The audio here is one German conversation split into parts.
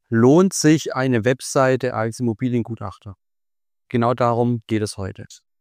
Lohnt sich eine Webseite als Immobiliengutachter? Genau darum geht es heute.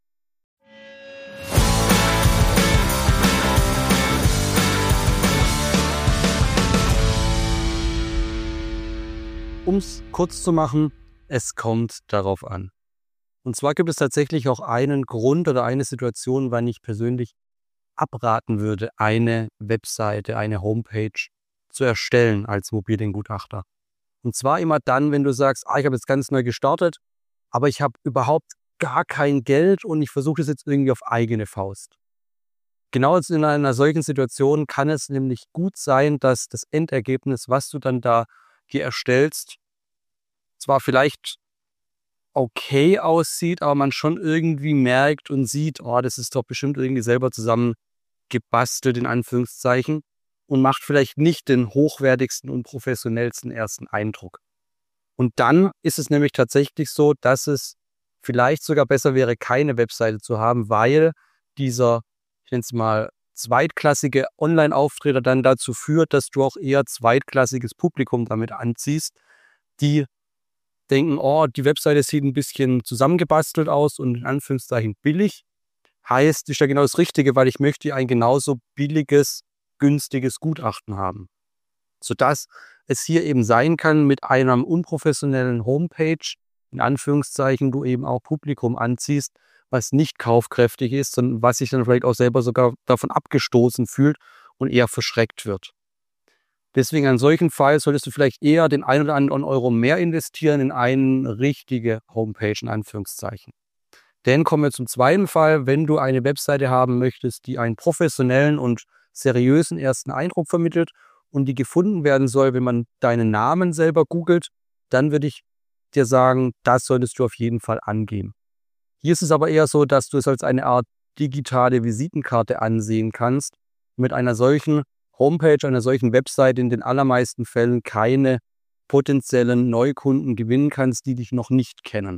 Um es kurz zu machen, es kommt darauf an. Und zwar gibt es tatsächlich auch einen Grund oder eine Situation, wann ich persönlich abraten würde, eine Webseite, eine Homepage zu erstellen als Immobiliengutachter. Und zwar immer dann, wenn du sagst, ich habe jetzt ganz neu gestartet, aber ich habe überhaupt gar kein Geld und ich versuche das jetzt irgendwie auf eigene Faust. Genau in einer solchen Situation kann es nämlich gut sein, dass das Endergebnis, was du dann da hier erstellst, zwar vielleicht okay aussieht, aber man schon irgendwie merkt und sieht, das ist doch bestimmt irgendwie selber zusammengebastelt, in Anführungszeichen, und macht vielleicht nicht den hochwertigsten und professionellsten ersten Eindruck. Und dann ist es nämlich tatsächlich so, dass es vielleicht sogar besser wäre, keine Webseite zu haben, weil dieser, ich nenne es mal, zweitklassige Online-Auftritt dann dazu führt, dass du auch eher zweitklassiges Publikum damit anziehst, die denken, die Webseite sieht ein bisschen zusammengebastelt aus und in Anführungszeichen billig. Heißt, ist ja genau das Richtige, weil ich möchte ein genauso billiges, günstiges Gutachten haben. Sodass es hier eben sein kann, mit einer unprofessionellen Homepage, in Anführungszeichen, du eben auch Publikum anziehst, was nicht kaufkräftig ist, sondern was sich dann vielleicht auch selber sogar davon abgestoßen fühlt und eher verschreckt wird. Deswegen an solchen Fall solltest du vielleicht eher den einen oder anderen Euro mehr investieren in eine richtige Homepage, in Anführungszeichen. Dann kommen wir zum zweiten Fall, wenn du eine Webseite haben möchtest, die einen professionellen und seriösen ersten Eindruck vermittelt und die gefunden werden soll, wenn man deinen Namen selber googelt, dann würde ich dir sagen, das solltest du auf jeden Fall angeben. Hier ist es aber eher so, dass du es als eine Art digitale Visitenkarte ansehen kannst. Mit einer solchen Homepage, einer solchen Webseite in den allermeisten Fällen keine potenziellen Neukunden gewinnen kannst, die dich noch nicht kennen.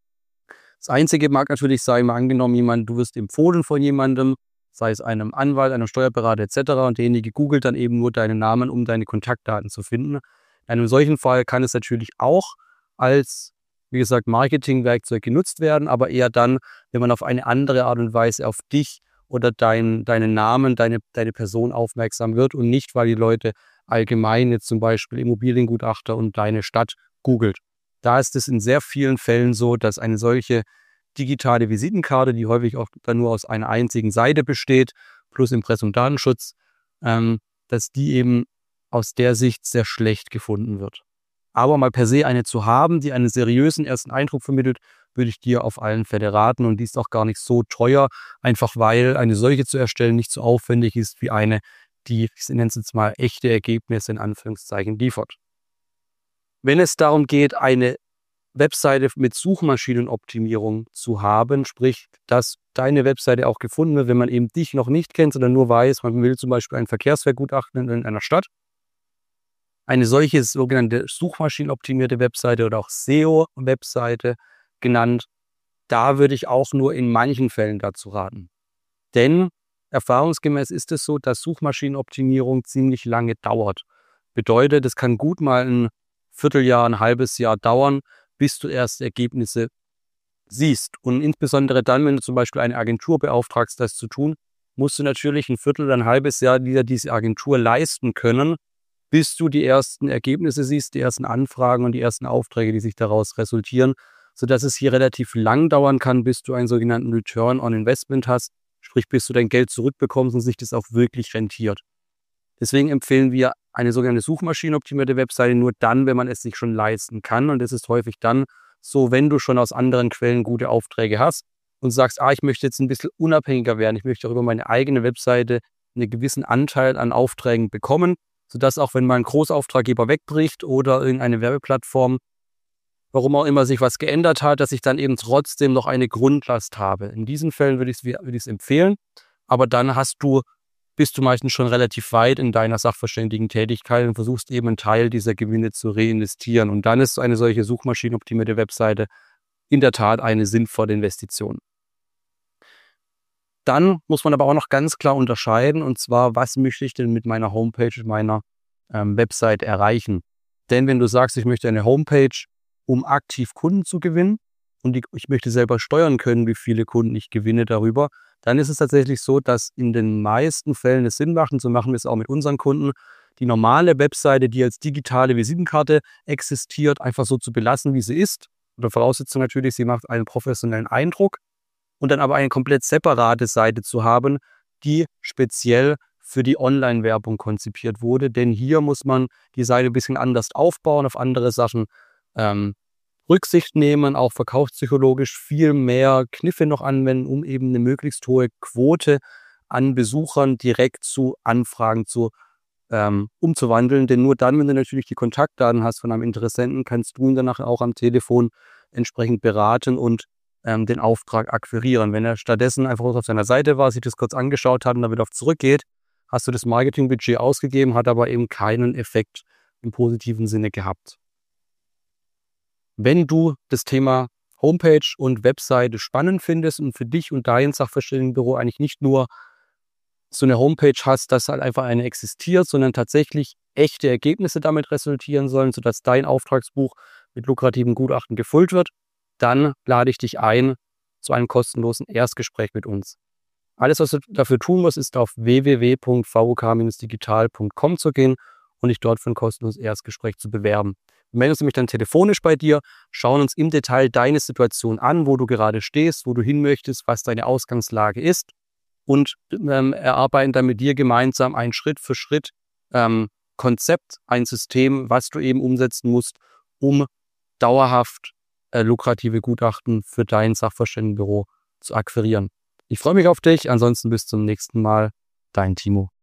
Das Einzige mag natürlich sein, mal angenommen, du wirst empfohlen von jemandem, sei es einem Anwalt, einem Steuerberater etc. und derjenige googelt dann eben nur deinen Namen, um deine Kontaktdaten zu finden. In einem solchen Fall kann es natürlich auch als, wie gesagt, Marketingwerkzeug genutzt werden, aber eher dann, wenn man auf eine andere Art und Weise auf dich oder deinen Namen, deine Person aufmerksam wird und nicht, weil die Leute allgemein jetzt zum Beispiel Immobiliengutachter und deine Stadt googelt. Da ist es in sehr vielen Fällen so, dass eine solche digitale Visitenkarte, die häufig auch dann nur aus einer einzigen Seite besteht, plus Impressum Datenschutz, dass die eben aus der Sicht sehr schlecht gefunden wird. Aber mal per se eine zu haben, die einen seriösen ersten Eindruck vermittelt, würde ich dir auf allen Fälle raten, und die ist auch gar nicht so teuer, einfach weil eine solche zu erstellen nicht so aufwendig ist wie eine, die, ich nenne es jetzt mal, echte Ergebnisse in Anführungszeichen liefert. Wenn es darum geht, eine Webseite mit Suchmaschinenoptimierung zu haben, sprich, dass deine Webseite auch gefunden wird, wenn man eben dich noch nicht kennt, sondern nur weiß, man will zum Beispiel ein Verkehrswertgutachten in einer Stadt. Eine solche sogenannte suchmaschinenoptimierte Webseite oder auch SEO-Webseite genannt, da würde ich auch nur in manchen Fällen dazu raten. Denn erfahrungsgemäß ist es so, dass Suchmaschinenoptimierung ziemlich lange dauert. Bedeutet, es kann gut mal ein Vierteljahr, ein halbes Jahr dauern, bis du erste Ergebnisse siehst. Und insbesondere dann, wenn du zum Beispiel eine Agentur beauftragst, das zu tun, musst du natürlich ein Viertel oder ein halbes Jahr wieder diese Agentur leisten können, bis du die ersten Ergebnisse siehst, die ersten Anfragen und die ersten Aufträge, die sich daraus resultieren, sodass es hier relativ lang dauern kann, bis du einen sogenannten Return on Investment hast, sprich bis du dein Geld zurückbekommst und sich das auch wirklich rentiert. Deswegen empfehlen wir eine sogenannte suchmaschinenoptimierte Webseite nur dann, wenn man es sich schon leisten kann, und das ist häufig dann so, wenn du schon aus anderen Quellen gute Aufträge hast und sagst, ich möchte jetzt ein bisschen unabhängiger werden, ich möchte auch über meine eigene Webseite einen gewissen Anteil an Aufträgen bekommen, sodass auch wenn mal ein Großauftraggeber wegbricht oder irgendeine Werbeplattform, warum auch immer sich was geändert hat, dass ich dann eben trotzdem noch eine Grundlast habe. In diesen Fällen würde ich es empfehlen, aber dann bist du meistens schon relativ weit in deiner Sachverständigen-Tätigkeit und versuchst eben einen Teil dieser Gewinne zu reinvestieren. Und dann ist eine solche suchmaschinenoptimierte Webseite in der Tat eine sinnvolle Investition. Dann muss man aber auch noch ganz klar unterscheiden, und zwar, was möchte ich denn mit meiner Homepage, mit meiner Website erreichen? Denn wenn du sagst, ich möchte eine Homepage, um aktiv Kunden zu gewinnen und ich möchte selber steuern können, wie viele Kunden ich gewinne darüber, dann ist es tatsächlich so, dass in den meisten Fällen es Sinn macht, und so machen wir es auch mit unseren Kunden, die normale Webseite, die als digitale Visitenkarte existiert, einfach so zu belassen, wie sie ist. Unter Voraussetzung natürlich, sie macht einen professionellen Eindruck. Und dann aber eine komplett separate Seite zu haben, die speziell für die Online-Werbung konzipiert wurde. Denn hier muss man die Seite ein bisschen anders aufbauen, auf andere Sachen Rücksicht nehmen, auch verkaufspsychologisch viel mehr Kniffe noch anwenden, um eben eine möglichst hohe Quote an Besuchern direkt zu Anfragen umzuwandeln. Denn nur dann, wenn du natürlich die Kontaktdaten hast von einem Interessenten, kannst du ihn danach auch am Telefon entsprechend beraten und den Auftrag akquirieren. Wenn er stattdessen einfach auf seiner Seite war, sich das kurz angeschaut hat und dann wieder auf zurückgeht, hast du das Marketingbudget ausgegeben, hat aber eben keinen Effekt im positiven Sinne gehabt. Wenn du das Thema Homepage und Webseite spannend findest und für dich und dein Sachverständigenbüro eigentlich nicht nur so eine Homepage hast, dass halt einfach eine existiert, sondern tatsächlich echte Ergebnisse damit resultieren sollen, sodass dein Auftragsbuch mit lukrativen Gutachten gefüllt wird, dann lade ich dich ein zu einem kostenlosen Erstgespräch mit uns. Alles, was du dafür tun musst, ist auf www.vok-digital.com zu gehen und dich dort für ein kostenloses Erstgespräch zu bewerben. Wir melden uns nämlich dann telefonisch bei dir, schauen uns im Detail deine Situation an, wo du gerade stehst, wo du hin möchtest, was deine Ausgangslage ist und erarbeiten dann mit dir gemeinsam ein Schritt für Schritt Konzept, ein System, was du eben umsetzen musst, um dauerhaft lukrative Gutachten für dein Sachverständigenbüro zu akquirieren. Ich freue mich auf dich, ansonsten bis zum nächsten Mal, dein Timo.